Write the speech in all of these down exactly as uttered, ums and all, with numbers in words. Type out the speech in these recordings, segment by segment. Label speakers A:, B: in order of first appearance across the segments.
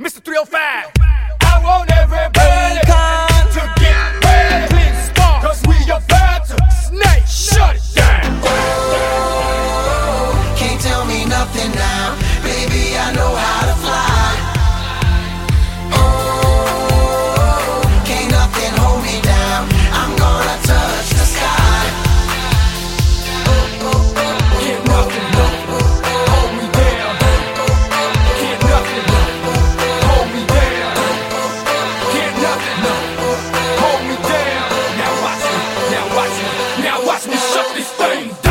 A: Mister three oh five. I want everybody to get ready. Clean spark, cause we about to snake shut it down.
B: Oh, can't tell me nothing now. Baby, I know how to fly. Oh, can't nothing hold me down. I'm gonna touch the sky. Oh, oh, oh,
A: Can't nothing hold me down. Can't nothing hold me down. Can't nothing hold me down. Now watch me, now watch me, now watch me shut this thing down.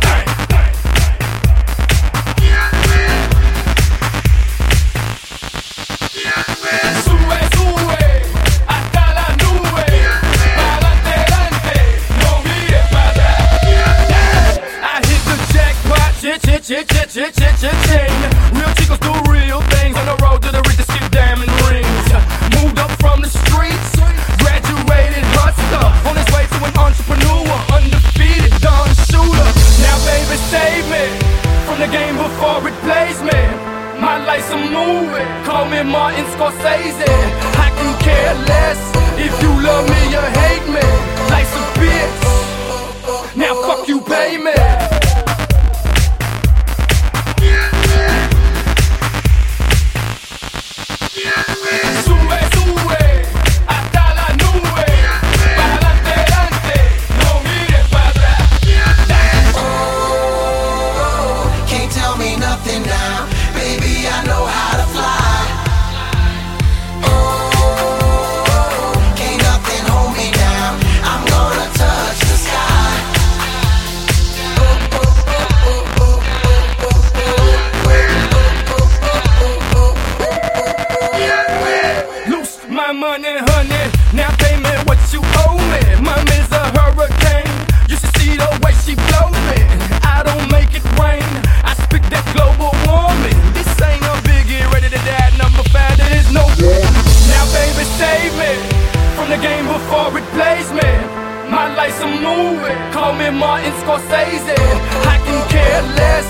A: Sube, sube, hasta la nube. Pa'lante, adelante, no mires para atrás. I hit the jackpot, chit, chit, chit, chit, chit, chit, chit, ching. Real chicos do real things on the road to the richest skip diamond rings. Moved up from the streets, graduated hustler, on his way to an entrepreneur, undefeated Don Shooter. Now baby save me from the game before it plays me. My life's a movie, call me Martin Scorsese. I can care less if you love me or hate me. Life's a bitch, now fuck you, pay me. Sube, sube, hasta la nube. Pa'lante, adelante, no mires para atrás.
B: oh, can't tell me nothing now. Baby, I know how to fly. Oh, can't nothing hold me down. I'm gonna touch the sky. Oh, oh, oh, oh, oh, oh, oh,
A: Loose my money, honey. Now pay me what you owe me. Mommy's a hurricane. You should see the way she blows me. I don't make it rain. I speak that global warming. This ain't a biggie, ready to die. Number five, there is no. Now, baby, save me from the game before it plays me. My life's a movie. Call me Martin Scorsese. I can care less